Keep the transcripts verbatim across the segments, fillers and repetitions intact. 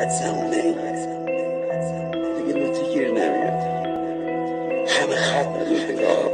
حدسمونه دیگه نوتی گیر نمیاد، همه خط نگاه،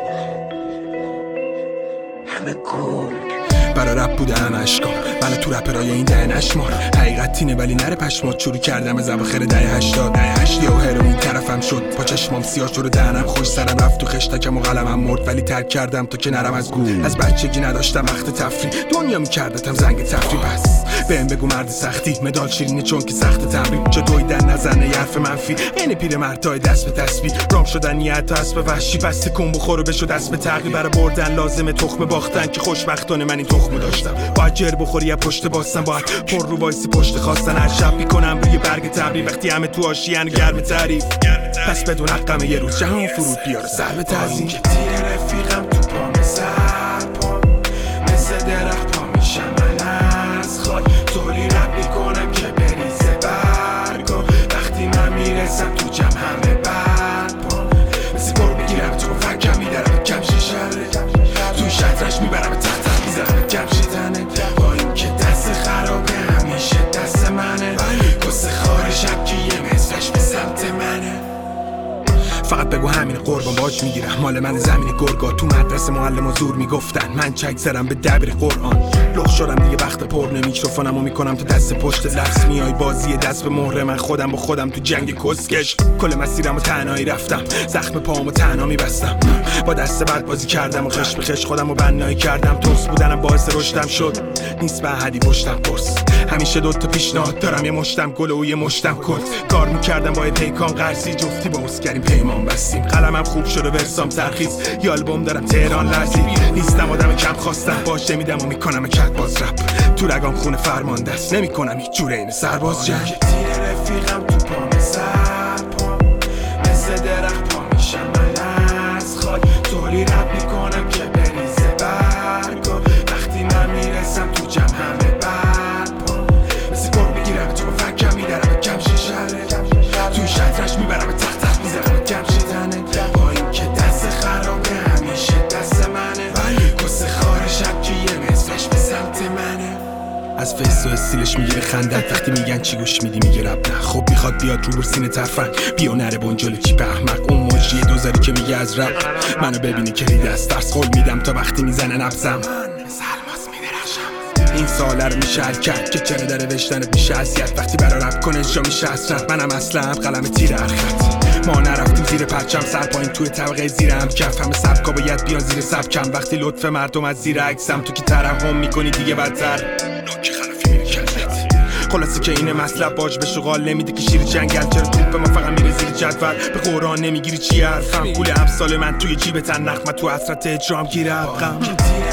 همه گل برا رپ بوده همه اشکام، من تو رپرای این ده نشمار. حقیقت اینه ولی نره پشمات، شروع کردم از اواخر دهه هشتاد. دهه هشتاد و هروئین طرفم شد، با چشمام سیاه شد و دهنم خوش، سرم رفت تو خشتکم و قلمم مرد، ولی ترک کردم تا که نرم از گول. از بچگی نداشتم وقت تفریح، دنیا میکردتم زنگ تفریح. بس بهم بگو مرد سختی، مدال شیرینه چون که سخت تمرین. چه دویدن نزنه حرف منفی، این پیر مردای دست به تسبیح. رام شدن نیت اسب وحشی، بس کن بخور و بشو دست به تقی. برای بردن لازمه تخم باختن، که خوشبختانه من این تخمو داشتم. باید جر بخوری از پشت باستن، باید پر رو وایسی پشت خواستن. هر شب میکنم روی برگ تبری، وقتی همه تو آشیان گرم تعریف. پس بدون حقم یه روز جهان فرود بیاره سر به تعظیم. که تیر رفیقم تو پام سر پام، مثل درخت پا میشم من از خاک. طولی رب میکنم که بریزه برگا، وقتی من میرسم تو جمع همه بد پام. مثل گل میگیرم تو فکم میدارم کم شیشه، توی شطرش میبرم تختم میزنم کم شیطنه. با این که دست خرابه همیشه دست منه، کس خار شکیه مصرش به سمت منه. فقط بگو همین قربان باج میگیرم، مال من زمین گرگا. تو مدرسه معلم و زور میگفتن، من چک زرم به دبیر قرآن. لخ شدم دیگه وقت پرنه، میکروفونمو میکنم تو دست پشت لفظ. میای بازی دست به مهره، من خودم با خودم تو جنگ کسکش. کل مسیرمو تنهایی رفتم، زخم پامو تنها میبستم. با دست بعد بازی کردم و خش به خش خودمو بنایی کردم. توس بودنم باعث رشدم شد، نیست به حدی پشتم پرس. همیشه دوتا پیشنهاد دارم، یه مشتم گل و یه مشتم کل. کار میکردم با پیکان قرضی، جفتی با اسکریم پیمان بستیم. قلمم خوب شده ورسام ترخیص، یه آلبوم دارم تهران لرزی. نیستم آدم کم خواستم، باش نمیدم و میکنم کت باز رپ. تو رگام خونه فرمانده است، نمیکنم هیچ جوره این سرباز جنگ. که تیر رفیقم تو پام سر پام، مثل درخت پا میشم من از خاک. طولی رپ میکنم که بریزه برگا، وقتی من میرسم تو جمع همه بد پام. مثل گل میگیرم تو فکم میدارم کم شیشه، توی شطرش میبرم تختت میزنم کم شیطنه. با این که دست خرابه همیشه دست منه، کس خار شکیه مصرش به سمت منه. از فیس و استیلش میگیره خندت، وقتی میگن چی گوش میدی میگه رب نه. خب میخواد بیاد رو برسینه ترفن، بیا نره بنجل چی به احمق. اون موجی دوزاری که میگه از رب، منو ببینی که ریده است درس قول میدم تا وقتی میزنه نبزم. این ساله رو میشه حل کرد که چرا در نوشتنت میشه اذیت. وقتی برا رپ کنه جا میشه حسرت، منم اصلا قلم تیر حرکت. ما نرفتیم زیر پرچم، سر پایین توی طبقه زیر هم کف. همه سبکا باید بیان زیر سبکم، وقتی لطف مردم از زیر عکسم. تو که ترحم میکنی دیگه بدتر، نوک خلافی میره کلت. خلاصی که اینه مطلب باج به شغال نمیده که شیر جنگل. چرا توپ ما فقط میره زیر جدول، به قرآن نمیگیری چی حرفم. پول امثال من توی جیبتن، نخمه تو حسرت اجرام گیره حقم.